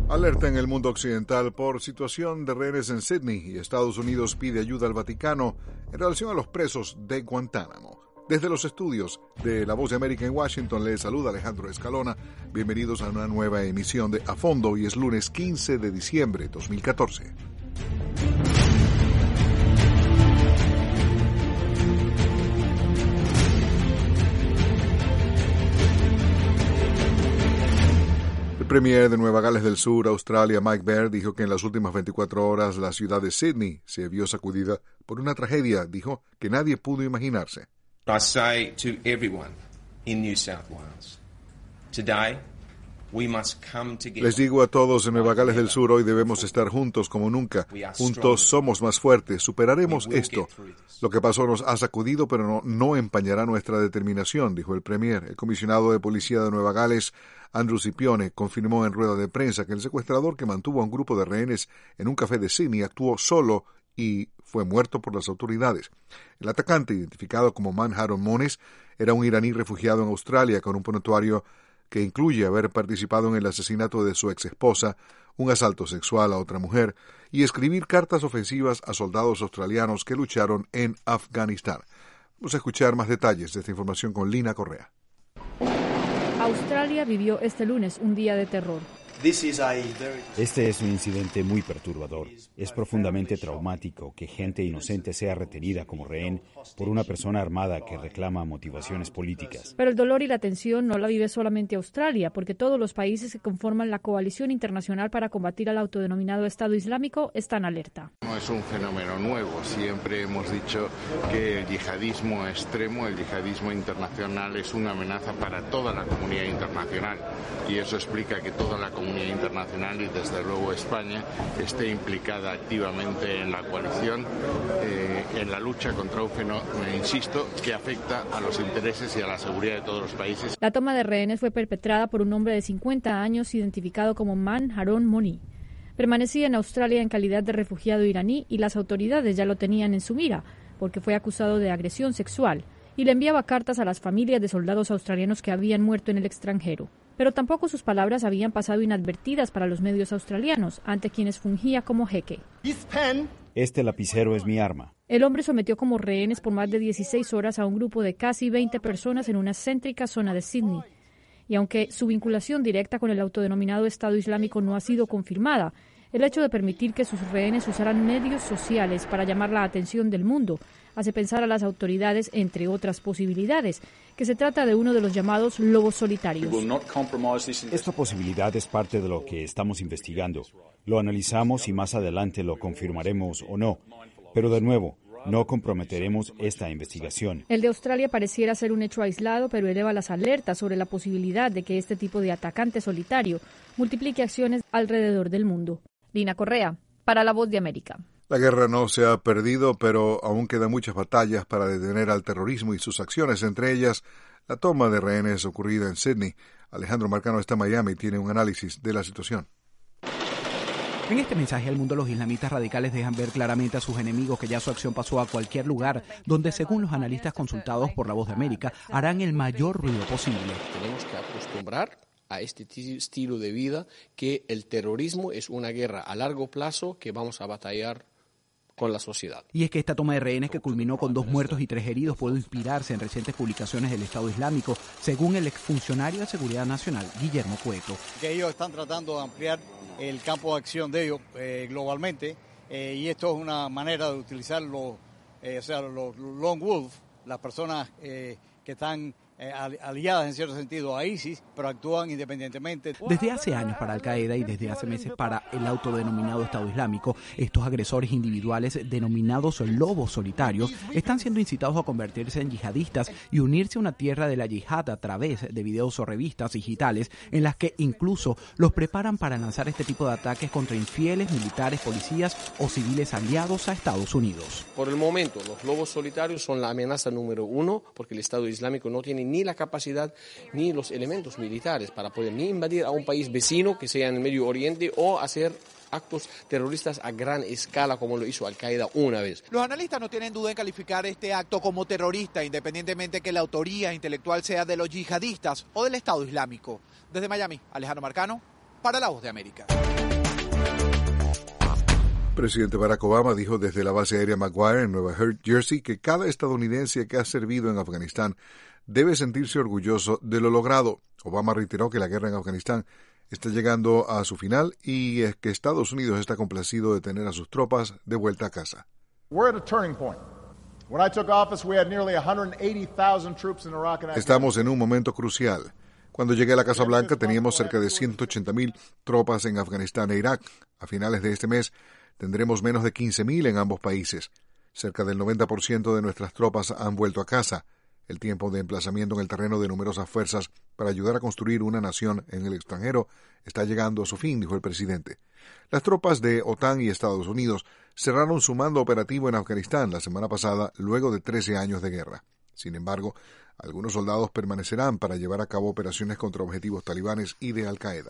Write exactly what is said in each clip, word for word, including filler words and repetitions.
Alerta en el mundo occidental por situación de rehenes en Sydney y Estados Unidos pide ayuda al Vaticano en relación a los presos de Guantánamo. Desde los estudios de La Voz de América en Washington les saluda Alejandro Escalona. Bienvenidos a una nueva emisión de A Fondo. Hoy es lunes quince de diciembre de dos mil catorce. El premier de Nueva Gales del Sur, Australia, Mike Baird, dijo que en las últimas veinticuatro horas la ciudad de Sydney se vio sacudida por una tragedia, dijo, que nadie pudo imaginarse. I say to everyone in New South Wales, today we must come together. Les digo a todos en Nueva Gales del Sur, hoy debemos estar juntos como nunca. Juntos somos más fuertes, superaremos esto. Lo que pasó nos ha sacudido, pero no, no empañará nuestra determinación, dijo el premier. El comisionado de policía de Nueva Gales, Andrew Scipione, confirmó en rueda de prensa que el secuestrador que mantuvo a un grupo de rehenes en un café de Sydney actuó solo y fue muerto por las autoridades. El atacante, identificado como Manharon Mones, era un iraní refugiado en Australia con un prontuario que incluye haber participado en el asesinato de su exesposa, un asalto sexual a otra mujer y escribir cartas ofensivas a soldados australianos que lucharon en Afganistán. Vamos a escuchar más detalles de esta información con Lina Correa. Australia vivió este lunes un día de terror. Este es un incidente muy perturbador. Es profundamente traumático que gente inocente sea retenida como rehén por una persona armada que reclama motivaciones políticas. Pero el dolor y la tensión no la vive solamente Australia, porque todos los países que conforman la coalición internacional para combatir al autodenominado Estado Islámico están alerta. No es un fenómeno nuevo. Siempre hemos dicho que el yihadismo extremo, el yihadismo internacional, es una amenaza para toda la comunidad internacional. Y eso explica que toda la comunidad internacional y desde luego España esté implicada activamente en la coalición, eh, en la lucha contra un fenómeno, insisto, que afecta a los intereses y a la seguridad de todos los países. La toma de rehenes fue perpetrada por un hombre de cincuenta años identificado como Manharon Mones. Permanecía en Australia en calidad de refugiado iraní y las autoridades ya lo tenían en su mira porque fue acusado de agresión sexual y le enviaba cartas a las familias de soldados australianos que habían muerto en el extranjero. Pero tampoco sus palabras habían pasado inadvertidas para los medios australianos, ante quienes fungía como jeque. Este lapicero es mi arma. El hombre sometió como rehenes por más de dieciséis horas a un grupo de casi veinte personas en una céntrica zona de Sydney. Y aunque su vinculación directa con el autodenominado Estado Islámico no ha sido confirmada, el hecho de permitir que sus rehenes usaran medios sociales para llamar la atención del mundo hace pensar a las autoridades, entre otras posibilidades, que se trata de uno de los llamados lobos solitarios. Esta posibilidad es parte de lo que estamos investigando. Lo analizamos y más adelante lo confirmaremos o no. Pero de nuevo, no comprometeremos esta investigación. El de Australia pareciera ser un hecho aislado, pero eleva las alertas sobre la posibilidad de que este tipo de atacante solitario multiplique acciones alrededor del mundo. Lina Correa, para La Voz de América. La guerra no se ha perdido, pero aún quedan muchas batallas para detener al terrorismo y sus acciones, entre ellas la toma de rehenes ocurrida en Sydney. Alejandro Marcano está en Miami y tiene un análisis de la situación. En este mensaje al mundo, los islamistas radicales dejan ver claramente a sus enemigos que ya su acción pasó a cualquier lugar donde, según los analistas consultados por La Voz de América, harán el mayor ruido posible. Tenemos que acostumbrar a este t- estilo de vida, que el terrorismo es una guerra a largo plazo que vamos a batallar con la sociedad. Y es que esta toma de rehenes, que culminó con dos muertos y tres heridos, puede inspirarse en recientes publicaciones del Estado Islámico, según el exfuncionario de Seguridad Nacional, Guillermo Cueto. Que ellos están tratando de ampliar el campo de acción de ellos eh, globalmente, eh, y esto es una manera de utilizar los, eh, o sea, los lone wolf, las personas eh, que están Eh, aliadas en cierto sentido a ISIS, pero actúan independientemente. Desde hace años para Al-Qaeda y desde hace meses para el autodenominado Estado Islámico, estos agresores individuales denominados lobos solitarios están siendo incitados a convertirse en yihadistas y unirse a una tierra de la yihad a través de videos o revistas digitales en las que incluso los preparan para lanzar este tipo de ataques contra infieles, militares, policías o civiles aliados a Estados Unidos. Por el momento, los lobos solitarios son la amenaza número uno, porque el Estado Islámico no tiene ni la capacidad ni los elementos militares para poder ni invadir a un país vecino que sea en el Medio Oriente o hacer actos terroristas a gran escala como lo hizo Al-Qaeda una vez. Los analistas no tienen duda en calificar este acto como terrorista, independientemente que la autoría intelectual sea de los yihadistas o del Estado Islámico. Desde Miami, Alejandro Marcano, para La Voz de América. El presidente Barack Obama dijo desde la base aérea McGuire en Nueva Jersey que cada estadounidense que ha servido en Afganistán debe sentirse orgulloso de lo logrado. Obama reiteró que la guerra en Afganistán está llegando a su final y es que Estados Unidos está complacido de tener a sus tropas de vuelta a casa. Estamos en un momento crucial. Cuando llegué a la Casa Blanca teníamos cerca de ciento ochenta mil tropas en Afganistán e Irak. A finales de este mes tendremos menos de quince mil en ambos países. Cerca del noventa por ciento de nuestras tropas han vuelto a casa. El tiempo de emplazamiento en el terreno de numerosas fuerzas para ayudar a construir una nación en el extranjero está llegando a su fin, dijo el presidente. Las tropas de OTAN y Estados Unidos cerraron su mando operativo en Afganistán la semana pasada, luego de trece años de guerra. Sin embargo, algunos soldados permanecerán para llevar a cabo operaciones contra objetivos talibanes y de Al-Qaeda.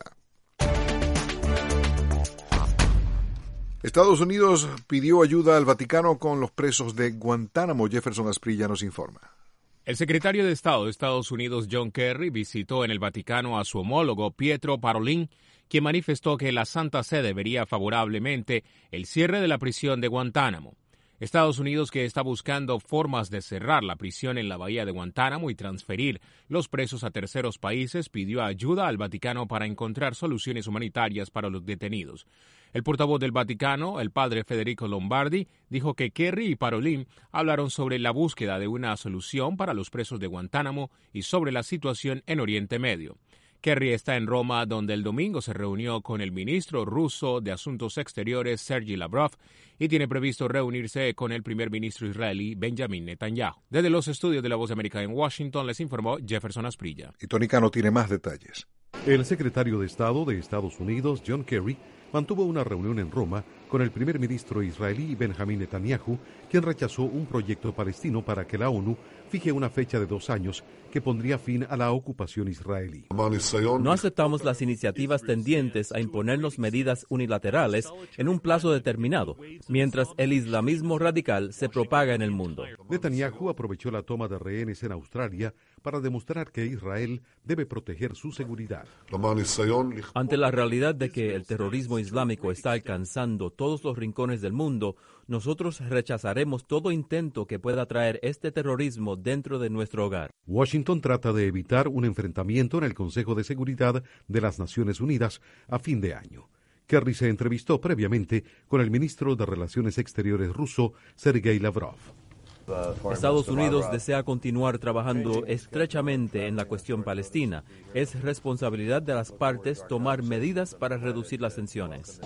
Estados Unidos pidió ayuda al Vaticano con los presos de Guantánamo. Jefferson Asprilla nos informa. El secretario de Estado de Estados Unidos, John Kerry, visitó en el Vaticano a su homólogo Pietro Parolin, quien manifestó que la Santa Sede vería favorablemente el cierre de la prisión de Guantánamo. Estados Unidos, que está buscando formas de cerrar la prisión en la bahía de Guantánamo y transferir los presos a terceros países, pidió ayuda al Vaticano para encontrar soluciones humanitarias para los detenidos. El portavoz del Vaticano, el padre Federico Lombardi, dijo que Kerry y Parolin hablaron sobre la búsqueda de una solución para los presos de Guantánamo y sobre la situación en Oriente Medio. Kerry está en Roma, donde el domingo se reunió con el ministro ruso de Asuntos Exteriores, Sergei Lavrov, y tiene previsto reunirse con el primer ministro israelí, Benjamin Netanyahu. Desde los estudios de La Voz de América en Washington, les informó Jefferson Asprilla. Y Tony Cano tiene más detalles. El secretario de Estado de Estados Unidos, John Kerry, mantuvo una reunión en Roma con el primer ministro israelí Benjamin Netanyahu, quien rechazó un proyecto palestino para que la ONU fije una fecha de dos años que pondría fin a la ocupación israelí. No aceptamos las iniciativas tendientes a imponernos medidas unilaterales en un plazo determinado, mientras el islamismo radical se propaga en el mundo. Netanyahu aprovechó la toma de rehenes en Australia para demostrar que Israel debe proteger su seguridad. Ante la realidad de que el terrorismo islámico está alcanzando todos los rincones del mundo, nosotros rechazaremos todo intento que pueda traer este terrorismo dentro de nuestro hogar. Washington trata de evitar un enfrentamiento en el Consejo de Seguridad de las Naciones Unidas a fin de año. Kerry se entrevistó previamente con el ministro de Relaciones Exteriores ruso, Sergei Lavrov. Estados Unidos desea continuar trabajando estrechamente en la cuestión palestina. Es responsabilidad de las partes tomar medidas para reducir las tensiones.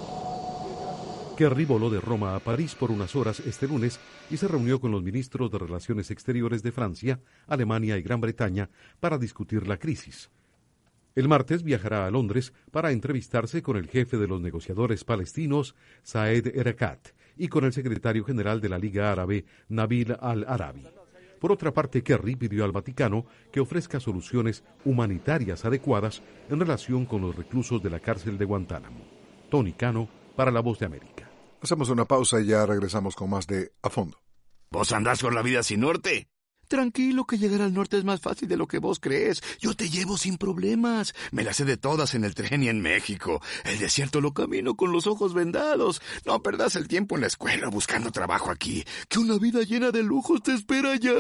Kerry voló de Roma a París por unas horas este lunes y se reunió con los ministros de Relaciones Exteriores de Francia, Alemania y Gran Bretaña para discutir la crisis. El martes viajará a Londres para entrevistarse con el jefe de los negociadores palestinos, Saed Erekat, y con el secretario general de la Liga Árabe, Nabil al-Arabi. Por otra parte, Kerry pidió al Vaticano que ofrezca soluciones humanitarias adecuadas en relación con los reclusos de la cárcel de Guantánamo. Tony Cano, para La Voz de América. Hacemos una pausa y ya regresamos con más de A Fondo. ¿Vos andás con la vida sin norte? Tranquilo, que llegar al norte es más fácil de lo que vos crees. Yo te llevo sin problemas. Me las sé de todas en el tren y en México. El desierto lo camino con los ojos vendados. No perdás el tiempo en la escuela buscando trabajo aquí, que una vida llena de lujos te espera allá.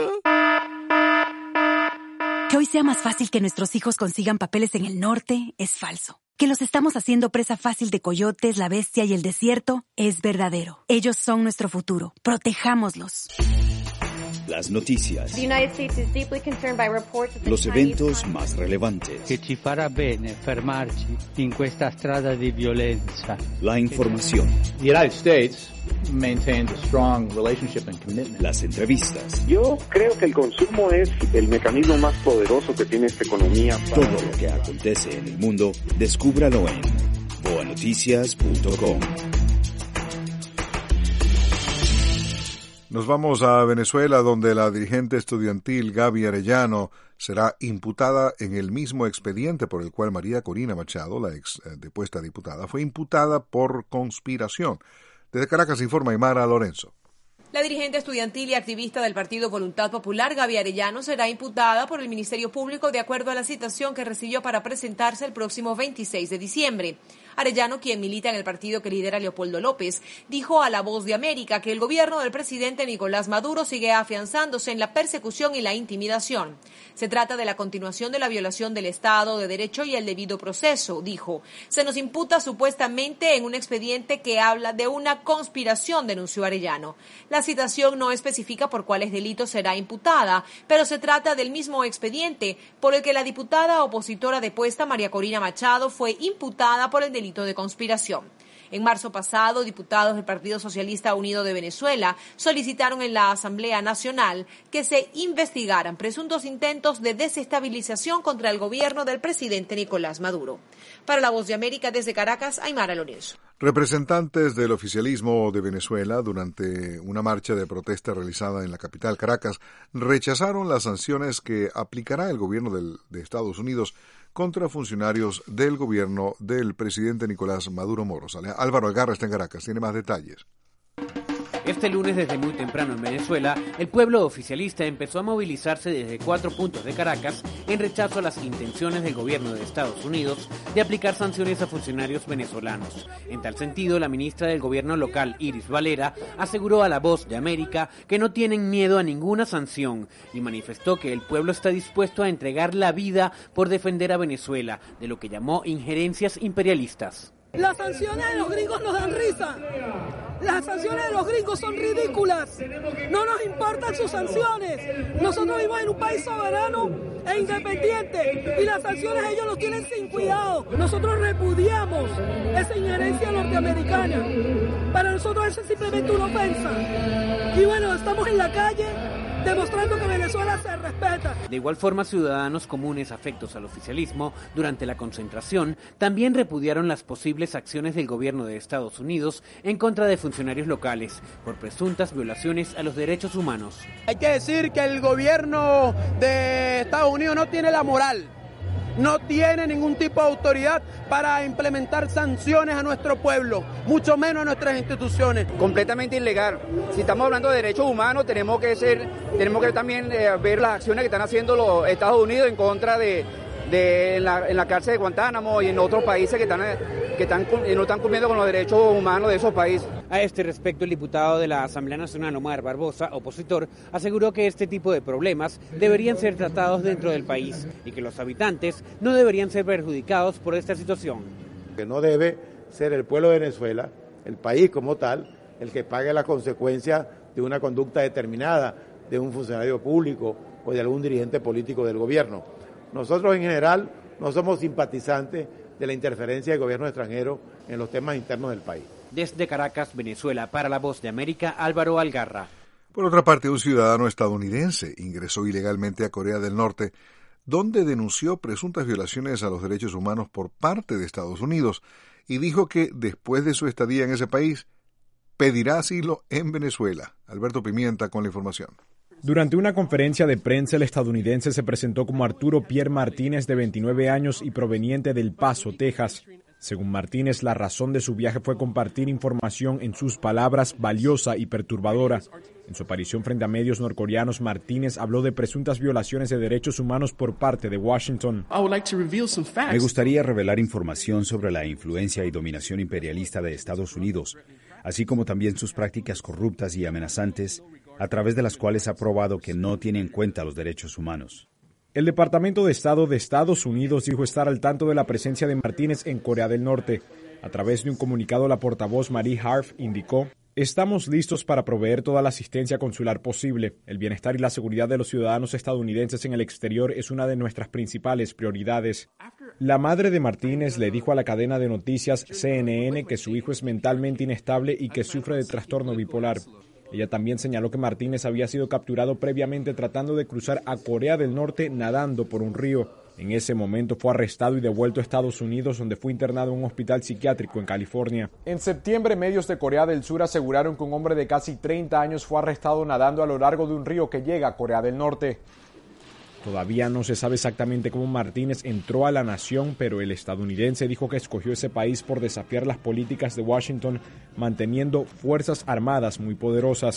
Que hoy sea más fácil que nuestros hijos consigan papeles en el norte es falso. Que los estamos haciendo presa fácil de coyotes, la bestia y el desierto es verdadero. Ellos son nuestro futuro. Protejámoslos. Las noticias, los eventos más relevantes, que ci farà bene fermarci in questa strada di violenza. La información, The United States maintains a strong relationship and commitment. Las entrevistas. Yo creo que el consumo es el mecanismo más poderoso que tiene esta economía. Para... Todo lo que acontece en el mundo, descúbralo en boa noticias punto com. Nos vamos a Venezuela, donde la dirigente estudiantil Gaby Arellano será imputada en el mismo expediente por el cual María Corina Machado, la ex eh, depuesta diputada, fue imputada por conspiración. Desde Caracas informa Aymara Lorenzo. La dirigente estudiantil y activista del Partido Voluntad Popular, Gaby Arellano, será imputada por el Ministerio Público de acuerdo a la citación que recibió para presentarse el próximo veintiséis de diciembre. Arellano, quien milita en el partido que lidera Leopoldo López, dijo a La Voz de América que el gobierno del presidente Nicolás Maduro sigue afianzándose en la persecución y la intimidación. Se trata de la continuación de la violación del Estado de Derecho y el debido proceso, dijo. Se nos imputa supuestamente en un expediente que habla de una conspiración, denunció Arellano. La citación no especifica por cuáles delitos será imputada, pero se trata del mismo expediente por el que la diputada opositora depuesta María Corina Machado fue imputada por el delito de conspiración. En marzo pasado, diputados del Partido Socialista Unido de Venezuela solicitaron en la Asamblea Nacional que se investigaran presuntos intentos de desestabilización contra el gobierno del presidente Nicolás Maduro. Para La Voz de América, desde Caracas, Aymara Lorenzo. Representantes del oficialismo de Venezuela, durante una marcha de protesta realizada en la capital Caracas, rechazaron las sanciones que aplicará el gobierno del, de Estados Unidos contra funcionarios del gobierno del presidente Nicolás Maduro Moros. Álvaro Algarra está en Caracas, tiene más detalles. Este lunes, desde muy temprano en Venezuela, el pueblo oficialista empezó a movilizarse desde cuatro puntos de Caracas en rechazo a las intenciones del gobierno de Estados Unidos de aplicar sanciones a funcionarios venezolanos. En tal sentido, la ministra del gobierno local, Iris Valera, aseguró a La Voz de América que no tienen miedo a ninguna sanción y manifestó que el pueblo está dispuesto a entregar la vida por defender a Venezuela de lo que llamó injerencias imperialistas. Las sanciones de los gringos nos dan risa. Las sanciones de los gringos son ridículas. No nos importan sus sanciones. Nosotros vivimos en un país soberano e independiente y las sanciones ellos los tienen sin cuidado. Nosotros repudiamos esa injerencia norteamericana. Para nosotros eso es simplemente una ofensa. Y bueno, estamos en la calle demostrando que Venezuela se respeta. De igual forma, ciudadanos comunes afectos al oficialismo durante la concentración también repudiaron las posibles acciones del gobierno de Estados Unidos en contra de funcionarios locales por presuntas violaciones a los derechos humanos. Hay que decir que el gobierno de Estados Unidos no tiene la moral, no tiene ningún tipo de autoridad para implementar sanciones a nuestro pueblo, mucho menos a nuestras instituciones. Completamente ilegal. Si estamos hablando de derechos humanos, tenemos que ser, tenemos que también eh, ver las acciones que están haciendo los Estados Unidos en contra de, de en la, en la cárcel de Guantánamo y en otros países que están que están no están cumpliendo con los derechos humanos de esos países. A este respecto, el diputado de la Asamblea Nacional, Omar Barbosa, opositor, aseguró que este tipo de problemas deberían ser tratados dentro del país y que los habitantes no deberían ser perjudicados por esta situación. Que no debe ser el pueblo de Venezuela, el país como tal, el que pague las consecuencias de una conducta determinada de un funcionario público o de algún dirigente político del gobierno. Nosotros en general no somos simpatizantes de la interferencia del gobierno extranjero en los temas internos del país. Desde Caracas, Venezuela, para La Voz de América, Álvaro Algarra. Por otra parte, un ciudadano estadounidense ingresó ilegalmente a Corea del Norte, donde denunció presuntas violaciones a los derechos humanos por parte de Estados Unidos y dijo que después de su estadía en ese país pedirá asilo en Venezuela. Alberto Pimienta con la información. Durante una conferencia de prensa, el estadounidense se presentó como Arturo Pierre Martínez, de veintinueve años y proveniente de El Paso, Texas. Según Martínez, la razón de su viaje fue compartir información, en sus palabras, valiosa y perturbadora. En su aparición frente a medios norcoreanos, Martínez habló de presuntas violaciones de derechos humanos por parte de Washington. Me gustaría revelar información sobre la influencia y dominación imperialista de Estados Unidos, así como también sus prácticas corruptas y amenazantes, a través de las cuales ha probado que no tiene en cuenta los derechos humanos. El Departamento de Estado de Estados Unidos dijo estar al tanto de la presencia de Martínez en Corea del Norte. A través de un comunicado, la portavoz Marie Harf indicó: estamos listos para proveer toda la asistencia consular posible. El bienestar y la seguridad de los ciudadanos estadounidenses en el exterior es una de nuestras principales prioridades. La madre de Martínez le dijo a la cadena de noticias C N N que su hijo es mentalmente inestable y que sufre de trastorno bipolar. Ella también señaló que Martínez había sido capturado previamente tratando de cruzar a Corea del Norte nadando por un río. En ese momento fue arrestado y devuelto a Estados Unidos, donde fue internado en un hospital psiquiátrico en California. En septiembre, medios de Corea del Sur aseguraron que un hombre de casi treinta años fue arrestado nadando a lo largo de un río que llega a Corea del Norte. Todavía no se sabe exactamente cómo Martínez entró a la nación, pero el estadounidense dijo que escogió ese país por desafiar las políticas de Washington, manteniendo fuerzas armadas muy poderosas.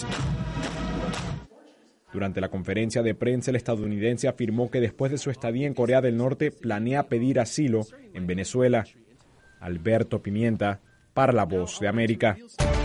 Durante la conferencia de prensa, el estadounidense afirmó que después de su estadía en Corea del Norte planea pedir asilo en Venezuela. Alberto Pimienta, para La Voz de América.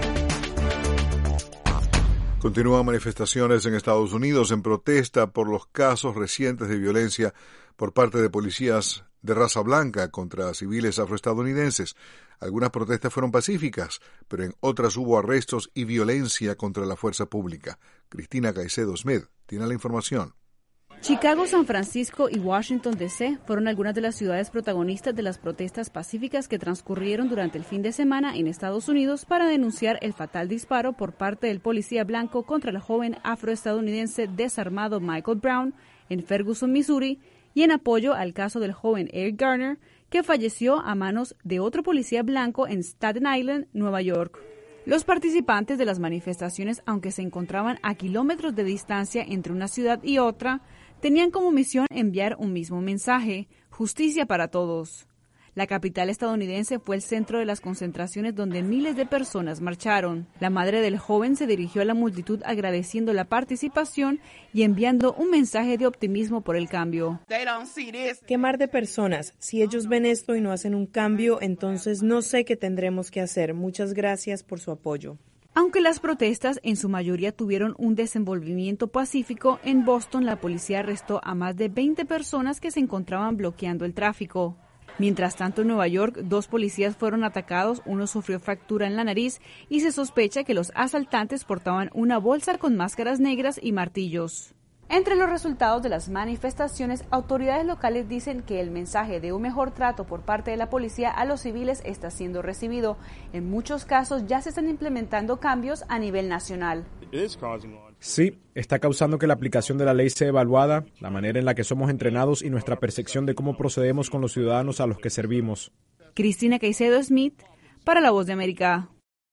Continúan manifestaciones en Estados Unidos en protesta por los casos recientes de violencia por parte de policías de raza blanca contra civiles afroestadounidenses. Algunas protestas fueron pacíficas, pero en otras hubo arrestos y violencia contra la fuerza pública. Cristina Caicedo Smith tiene la información. Chicago, San Francisco y Washington, D C fueron algunas de las ciudades protagonistas de las protestas pacíficas que transcurrieron durante el fin de semana en Estados Unidos para denunciar el fatal disparo por parte del policía blanco contra el joven afroestadounidense desarmado Michael Brown en Ferguson, Missouri, y en apoyo al caso del joven Eric Garner, que falleció a manos de otro policía blanco en Staten Island, Nueva York. Los participantes de las manifestaciones, aunque se encontraban a kilómetros de distancia entre una ciudad y otra, tenían como misión enviar un mismo mensaje: justicia para todos. La capital estadounidense fue el centro de las concentraciones donde miles de personas marcharon. La madre del joven se dirigió a la multitud agradeciendo la participación y enviando un mensaje de optimismo por el cambio. ¡Qué mar de personas! Si ellos ven esto y no hacen un cambio, entonces no sé qué tendremos que hacer. Muchas gracias por su apoyo. Aunque las protestas en su mayoría tuvieron un desenvolvimiento pacífico, en Boston la policía arrestó a más de veinte personas que se encontraban bloqueando el tráfico. Mientras tanto, en Nueva York, dos policías fueron atacados, uno sufrió fractura en la nariz y se sospecha que los asaltantes portaban una bolsa con máscaras negras y martillos. Entre los resultados de las manifestaciones, autoridades locales dicen que el mensaje de un mejor trato por parte de la policía a los civiles está siendo recibido. En muchos casos ya se están implementando cambios a nivel nacional. Sí, está causando que la aplicación de la ley sea evaluada, la manera en la que somos entrenados y nuestra percepción de cómo procedemos con los ciudadanos a los que servimos. Cristina Caicedo Smith, para La Voz de América.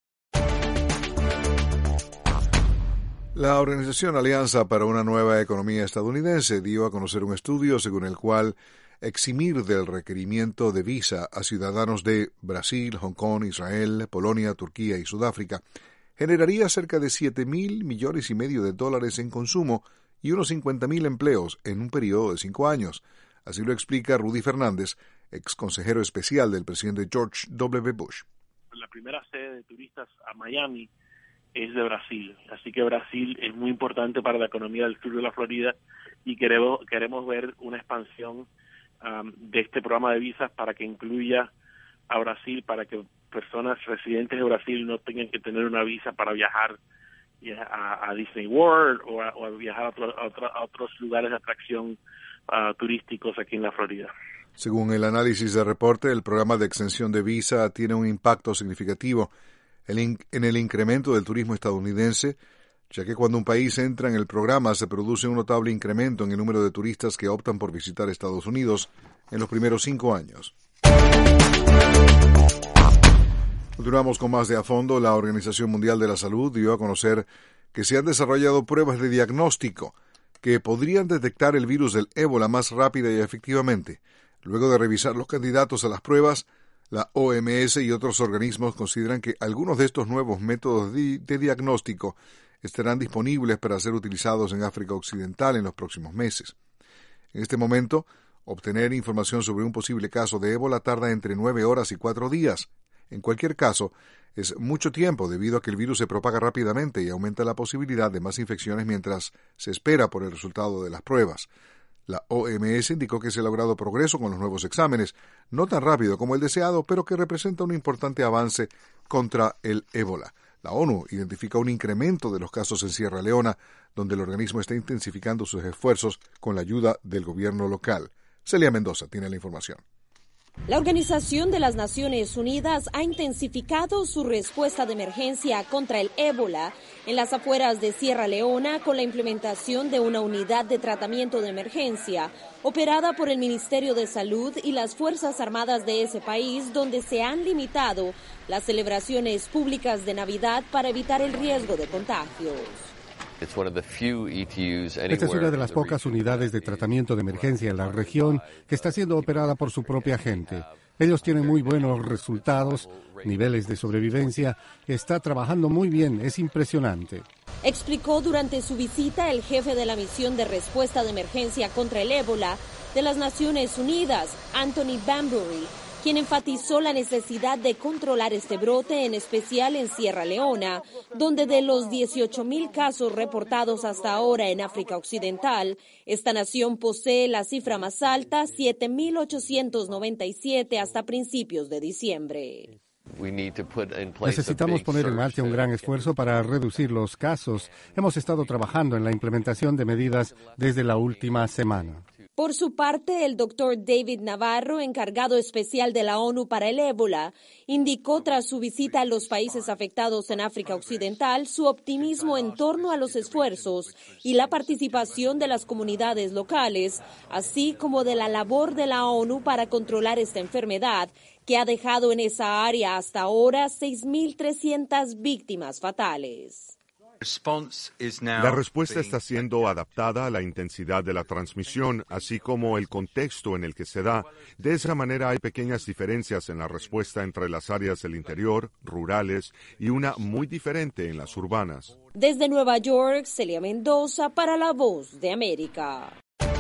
La organización Alianza para una Nueva Economía Estadounidense dio a conocer un estudio según el cual eximir del requerimiento de visa a ciudadanos de Brasil, Hong Kong, Israel, Polonia, Turquía y Sudáfrica generaría cerca de siete mil millones y medio de dólares en consumo y unos cincuenta mil empleos en un periodo de cinco años. Así lo explica Rudy Fernández, ex consejero especial del presidente George W. Bush. La primera sede de turistas a Miami es de Brasil, así que Brasil es muy importante para la economía del sur de la Florida y queremos, queremos ver una expansión um, de este programa de visas para que incluya a Brasil, para que personas residentes de Brasil no tengan que tener una visa para viajar a, a Disney World o a, o a viajar a, otro, a, otro, a otros lugares de atracción uh, turísticos aquí en la Florida. Según el análisis del reporte, el programa de exención de visa tiene un impacto significativo en el incremento del turismo estadounidense, ya que cuando un país entra en el programa se produce un notable incremento en el número de turistas que optan por visitar Estados Unidos en los primeros cinco años. Continuamos con más de A Fondo. La Organización Mundial de la Salud dio a conocer que se han desarrollado pruebas de diagnóstico que podrían detectar el virus del ébola más rápida y efectivamente. Luego de revisar los candidatos a las pruebas, la O M S y otros organismos consideran que algunos de estos nuevos métodos de, de diagnóstico estarán disponibles para ser utilizados en África Occidental en los próximos meses. En este momento, obtener información sobre un posible caso de ébola tarda entre nueve horas y cuatro días. En cualquier caso, es mucho tiempo debido a que el virus se propaga rápidamente y aumenta la posibilidad de más infecciones mientras se espera por el resultado de las pruebas. La O M S indicó que se ha logrado progreso con los nuevos exámenes, no tan rápido como el deseado, pero que representa un importante avance contra el ébola. La ONU identifica un incremento de los casos en Sierra Leona, donde el organismo está intensificando sus esfuerzos con la ayuda del gobierno local. Celia Mendoza tiene la información. La Organización de las Naciones Unidas ha intensificado su respuesta de emergencia contra el ébola en las afueras de Sierra Leona con la implementación de una unidad de tratamiento de emergencia operada por el Ministerio de Salud y las Fuerzas Armadas de ese país, donde se han limitado las celebraciones públicas de Navidad para evitar el riesgo de contagios. Esta es una de las pocas unidades de tratamiento de emergencia en la región que está siendo operada por su propia gente. Ellos tienen muy buenos resultados, niveles de sobrevivencia, está trabajando muy bien, es impresionante. Explicó durante su visita el jefe de la misión de respuesta de emergencia contra el ébola de las Naciones Unidas, Anthony Bambury, quien enfatizó la necesidad de controlar este brote, en especial en Sierra Leona, donde de los dieciocho mil casos reportados hasta ahora en África Occidental, esta nación posee la cifra más alta, siete mil ochocientos noventa y siete hasta principios de diciembre. Necesitamos poner en marcha un gran esfuerzo para reducir los casos. Hemos estado trabajando en la implementación de medidas desde la última semana. Por su parte, el doctor David Navarro, encargado especial de la ONU para el ébola, indicó tras su visita a los países afectados en África Occidental su optimismo en torno a los esfuerzos y la participación de las comunidades locales, así como de la labor de la ONU para controlar esta enfermedad, que ha dejado en esa área hasta ahora seis mil trescientas víctimas fatales. La respuesta está siendo adaptada a la intensidad de la transmisión, así como el contexto en el que se da. De esa manera hay pequeñas diferencias en la respuesta entre las áreas del interior, rurales, y una muy diferente en las urbanas. Desde Nueva York, Celia Mendoza para La Voz de América.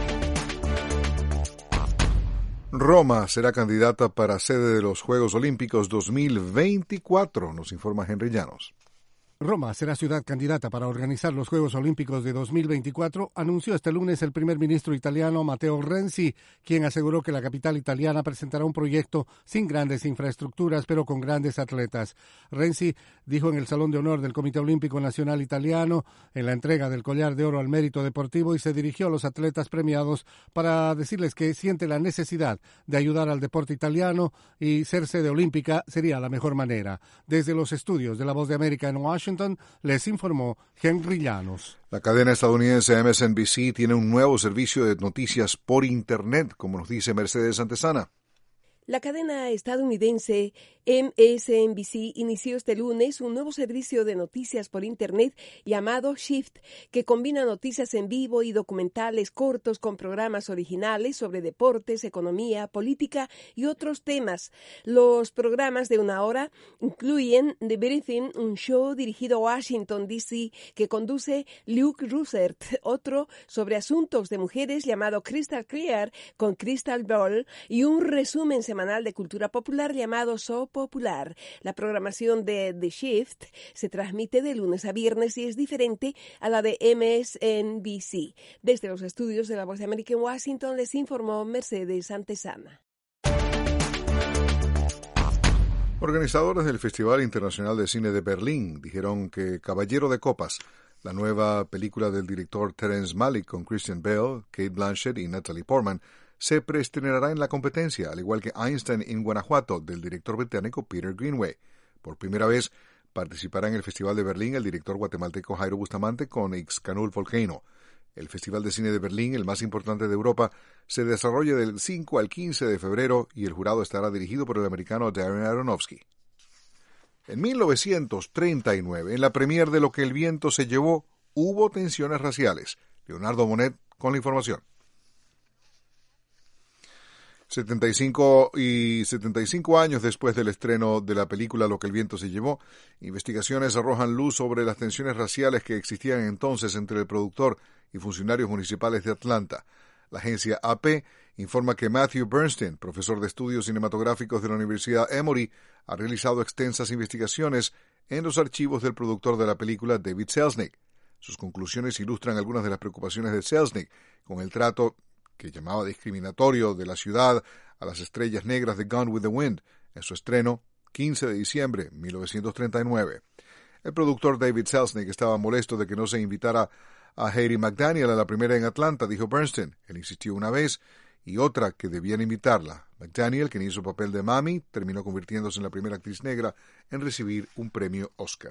Roma será candidata para sede de los Juegos Olímpicos dos mil veinticuatro, nos informa Henry Llanos. Roma será ciudad candidata para organizar los Juegos Olímpicos de dos mil veinticuatro, anunció este lunes el primer ministro italiano Matteo Renzi, quien aseguró que la capital italiana presentará un proyecto sin grandes infraestructuras, pero con grandes atletas. Renzi dijo en el Salón de Honor del Comité Olímpico Nacional Italiano, en la entrega del collar de oro al mérito deportivo, y se dirigió a los atletas premiados para decirles que siente la necesidad de ayudar al deporte italiano y ser sede olímpica sería la mejor manera. Desde los estudios de La Voz de América en Washington, les informó Henry Llanos. La cadena estadounidense M S N B C tiene un nuevo servicio de noticias por Internet, como nos dice Mercedes Antesana. La cadena estadounidense M S N B C inició este lunes un nuevo servicio de noticias por Internet llamado Shift, que combina noticias en vivo y documentales cortos con programas originales sobre deportes, economía, política y otros temas. Los programas de una hora incluyen The Briefing, un show dirigido a Washington, D C, que conduce Luke Russert, otro sobre asuntos de mujeres llamado Crystal Clear con Crystal Ball, y un resumen semanal de cultura popular llamado So Popular. La programación de The Shift se transmite de lunes a viernes y es diferente a la de M S N B C. Desde los estudios de La Voz de América en Washington les informó Mercedes Antesana. Organizadores del Festival Internacional de Cine de Berlín dijeron que Caballero de Copas, la nueva película del director Terrence Malick con Christian Bale, Cate Blanchett y Natalie Portman, se preestrenará en la competencia, al igual que Einstein en Guanajuato, del director británico Peter Greenaway. Por primera vez participará en el Festival de Berlín el director guatemalteco Jairo Bustamante con Ixcanul Volcano. El Festival de Cine de Berlín, el más importante de Europa, se desarrolla del cinco al quince de febrero y el jurado estará dirigido por el americano Darren Aronofsky. En mil novecientos treinta y nueve, en la premier de Lo que el viento se llevó, hubo tensiones raciales. Leonardo Bonet con la información. setenta y cinco y setenta y cinco años después del estreno de la película Lo que el viento se llevó, investigaciones arrojan luz sobre las tensiones raciales que existían entonces entre el productor y funcionarios municipales de Atlanta. La agencia A P informa que Matthew Bernstein, profesor de estudios cinematográficos de la Universidad Emory, ha realizado extensas investigaciones en los archivos del productor de la película, David Selznick. Sus conclusiones ilustran algunas de las preocupaciones de Selznick con el trato que llamaba discriminatorio de la ciudad a las estrellas negras de Gone with the Wind, en su estreno quince de diciembre de mil novecientos treinta y nueve. El productor David Selznick estaba molesto de que no se invitara a Hattie McDaniel a la primera en Atlanta, dijo Bernstein. Él insistió una vez y otra que debían invitarla. McDaniel, quien hizo papel de Mami, terminó convirtiéndose en la primera actriz negra en recibir un premio Oscar.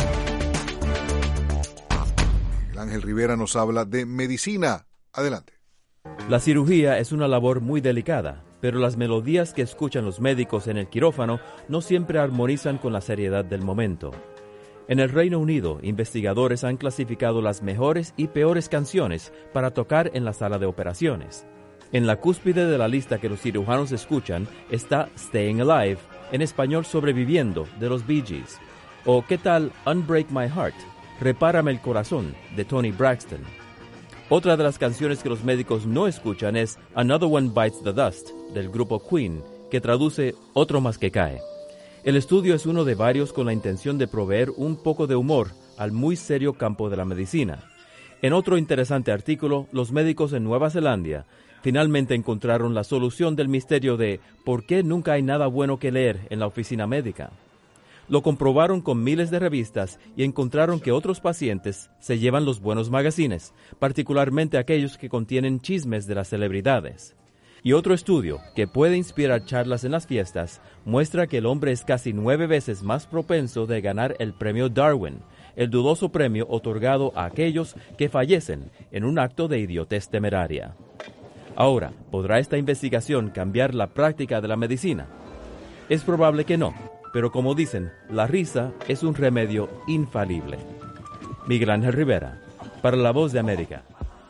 Miguel Ángel Rivera nos habla de medicina. Adelante. La cirugía es una labor muy delicada, pero las melodías que escuchan los médicos en el quirófano no siempre armonizan con la seriedad del momento. En el Reino Unido, investigadores han clasificado las mejores y peores canciones para tocar en la sala de operaciones. En la cúspide de la lista que los cirujanos escuchan está Staying Alive, en español Sobreviviendo, de los Bee Gees, o ¿qué tal Unbreak My Heart? Repárame el corazón, de Toni Braxton. Otra de las canciones que los médicos no escuchan es Another One Bites the Dust, del grupo Queen, que traduce otro más que cae. El estudio es uno de varios con la intención de proveer un poco de humor al muy serio campo de la medicina. En otro interesante artículo, los médicos en Nueva Zelanda finalmente encontraron la solución del misterio de por qué nunca hay nada bueno que leer en la oficina médica. Lo comprobaron con miles de revistas y encontraron que otros pacientes se llevan los buenos magazines, particularmente aquellos que contienen chismes de las celebridades. Y otro estudio, que puede inspirar charlas en las fiestas, muestra que el hombre es casi nueve veces más propenso de ganar el premio Darwin, el dudoso premio otorgado a aquellos que fallecen en un acto de idiotez temeraria. Ahora, ¿podrá esta investigación cambiar la práctica de la medicina? Es probable que no, pero como dicen, la risa es un remedio infalible. Miguel Ángel Rivera, para La Voz de América.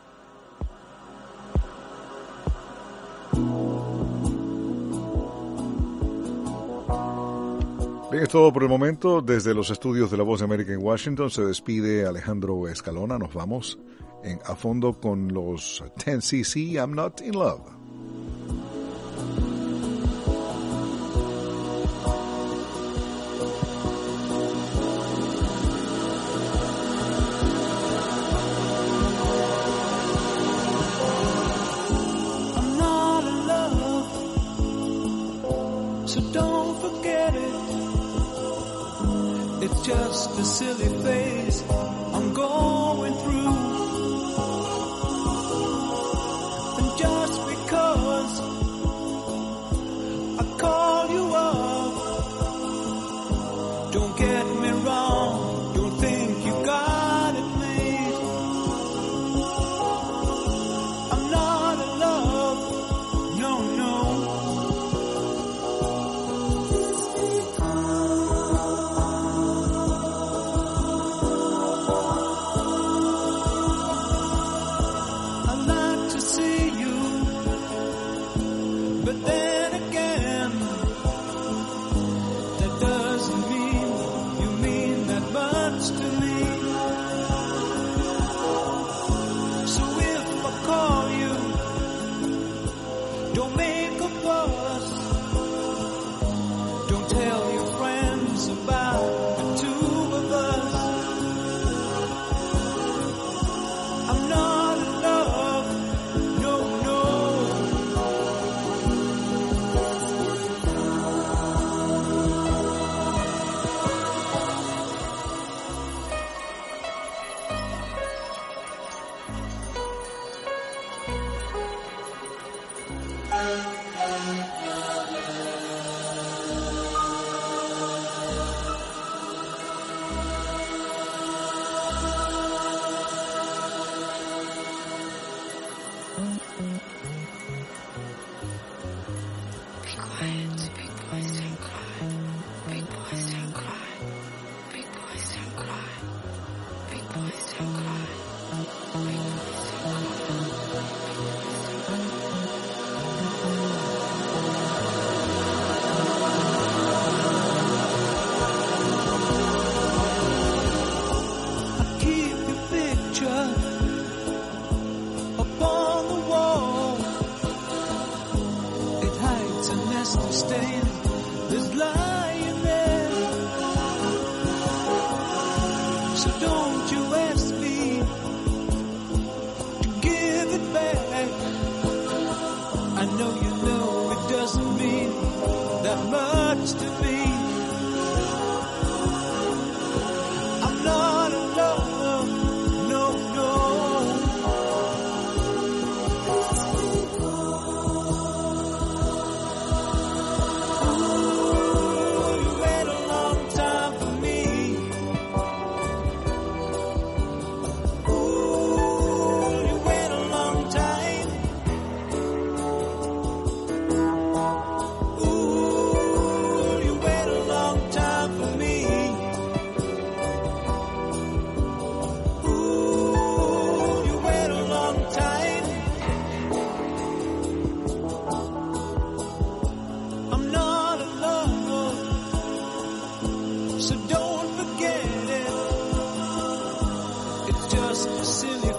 Bien, es todo por el momento. Desde los estudios de La Voz de América en Washington se despide Alejandro Escalona. Nos vamos en A Fondo con los ten C C, I'm Not in Love. I'm not in love, so don't forget it. It's just a silly phase I'm going through. And just because I call you up, don't get me wrong, don't think you got it made. I'm not in love, no, no. But then again, that doesn't mean you mean that much to me. So if I call you, don't make a fuss. Don't tell your friends about the two of us. I'm not in love, no, no. So don't forget it. It's just a silly